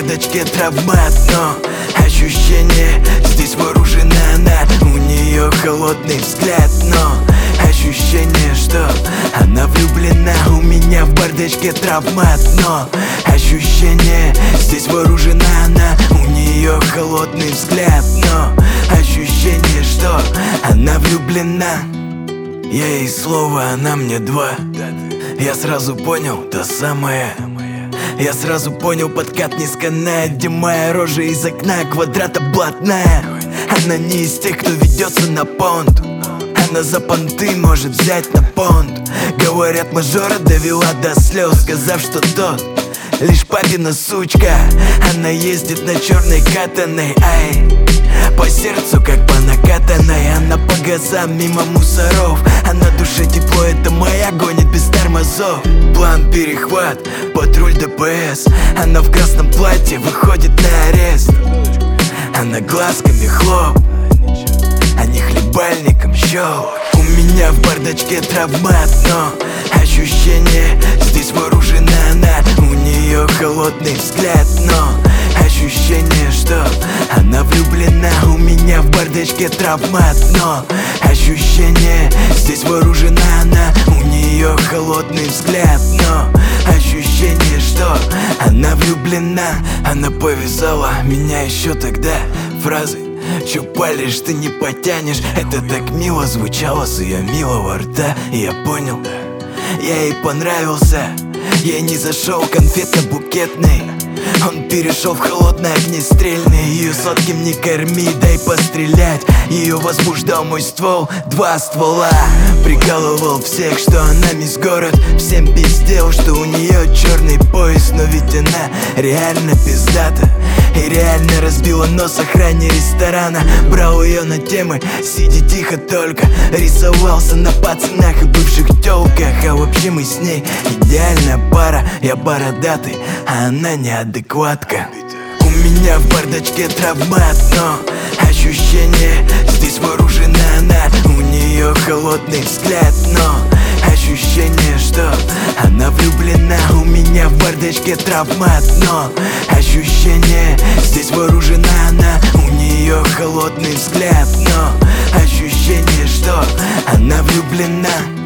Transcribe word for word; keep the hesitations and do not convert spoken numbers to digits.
бардачке травмат, но ощущение, здесь вооружена она. У нее холодный взгляд, но ощущение, что она влюблена. У меня в бардачке травмат, но ощущение, здесь вооружена она. У нее холодный взгляд, но ощущение, что она влюблена. Я ей слово, она мне два. Я сразу понял, та самая. Я сразу понял, подкат не сканает, где моя рожа из окна квадрата блатная. Она не из тех, кто ведется на понт. Она за понты может взять на понт. Говорят, мажора довела до слез, сказав, что тот лишь папина сучка. Она ездит на черной катаной, ай, по сердцу как по накатанной. Она по газам мимо мусоров. А на душе тепло, это моя гонит без тормозов. План перехват, патруль ДПС. Она в красном платье выходит на арест. Она глазками хлоп, а не хлебальником щелк. У меня в бардачке травмат, но ощущение, здесь вооружена она. У нее холодный взгляд, но ощущение, что она влюблена. У меня в бардачке травмат, но ощущение, здесь вооружена она. У нее холодный взгляд, но ощущение, что она влюблена. Она повязала меня еще тогда фразой: чё палишь, ты не потянешь. Это так мило звучало с ее милого рта. И я понял, я ей понравился. Я не зашел конфетно-букетный, он перешел в холодное огнестрельный. Ее сладким не корми, дай пострелять. Ее возбуждал мой ствол, два ствола. Прикалывал всех, что она мисс город. Всем пиздел, что у нее черный пояс. Но ведь она реально пиздата и реально разбила нос охране ресторана. Брал ее на темы, сиди тихо только. Рисовался на пацанах и бывших тёлках. А вообще мы с ней идеальная пара. Я бородатый, а она неадекватка. У меня в бардачке травмат, но ощущение, здесь вооружена она. У нее холодный взгляд, но ощущение, что она влюблена. У меня в бардачке травмат, но ощущение, здесь вооружена она. У нее холодный взгляд, но ощущение, что она влюблена.